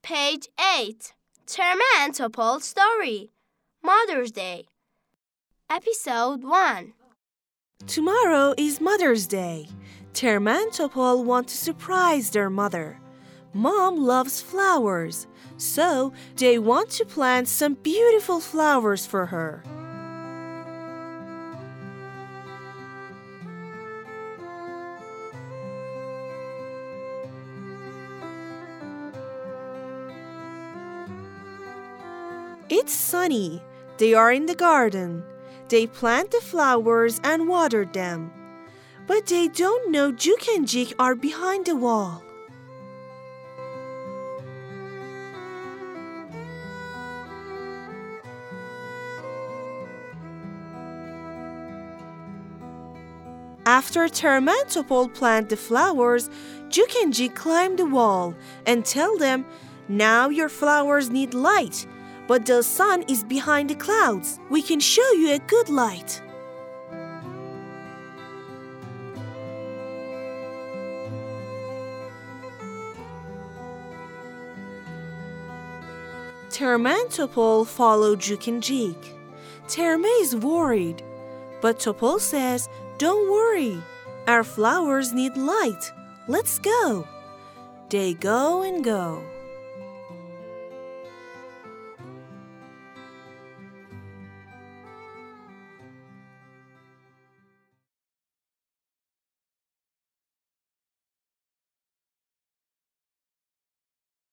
Page 8. Terma and Topol Story. Mother's Day. Episode 1. Tomorrow is Mother's Day. Terma and Topol want to surprise their mother. Mom loves flowers, so they want to plant some beautiful flowers for her. It's sunny. They are in the garden. They plant the flowers and water them. But they don't know Juk and Jik are behind the wall. After Terma and Topol plant the flowers, Juk and Jik climb the wall and tell them, "Now your flowers need light. But the sun is behind the clouds. We can show you a good light." Terma and Topol follow Juk and Jik. Terma is worried, but Topol says, "Don't worry. Our flowers need light. Let's go." They go and go.